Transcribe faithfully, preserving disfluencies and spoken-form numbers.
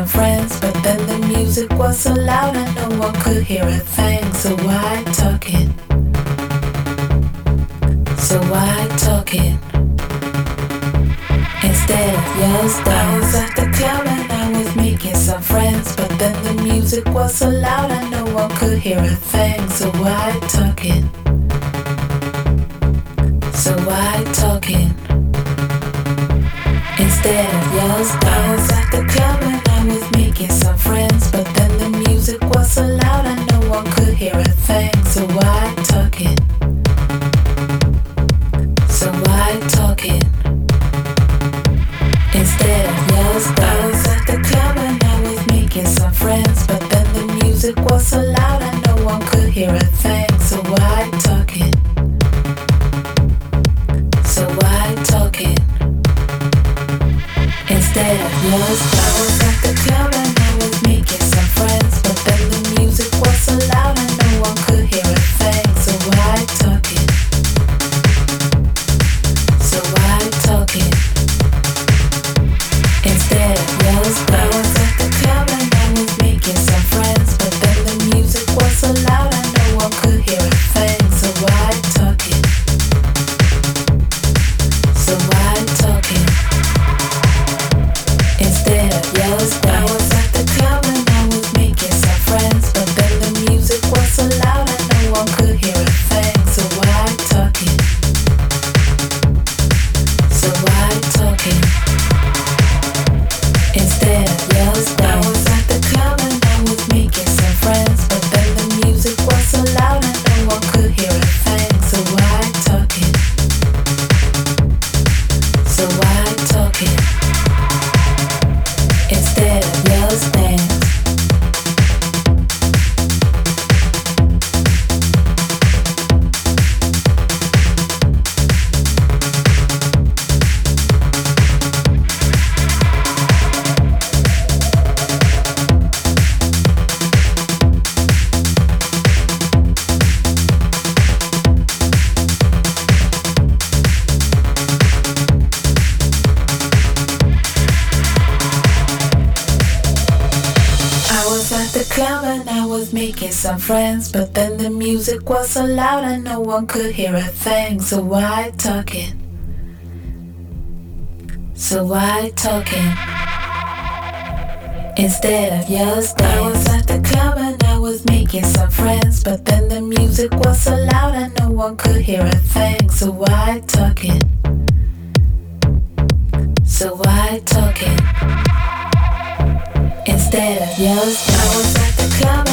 some friends, but then the music was so loud and no one could hear a thing. So why talking? So why talking? Instead of yours, I was at the club and I was making some friends, but then the music was so loud and no one could hear a thing. So why talking? So why talking? Instead of yours, I was at the club and I was making some friends, but then the music was so loud and no one could hear a thing. So why talking? So why talking? Instead of yours, I was at the club and I was making some friends, but then the music was so loud and no one could hear a thing. So why talking? So why talking? Instead of yours, I was at the club and I was making some friends, but then the music was so loud and no one could hear a thing. So why talking? So why talking? Instead of yours, I was at the club and I was making some friends, but then the music was so loud and no one could hear a thing. So why talking? So why talking? Instead of yours, I was at the club and I was making some friends, but then the music was so loud and no one could hear a thing. So why talking? So why talking? Instead of yours, I was at the club and I was making some friends, but then the music was so loud and no one could hear a thing. So why talking? So why talking? Instead of yours, dance. Club and I was making some friends, but then the music was so loud and no one could hear a thing. So why talking? So why talking? Instead of yours, I was at the club and I was making some friends, but then the music was so loud and no one could hear a thing. So why talking? So why talking? Instead of yours, I was at the club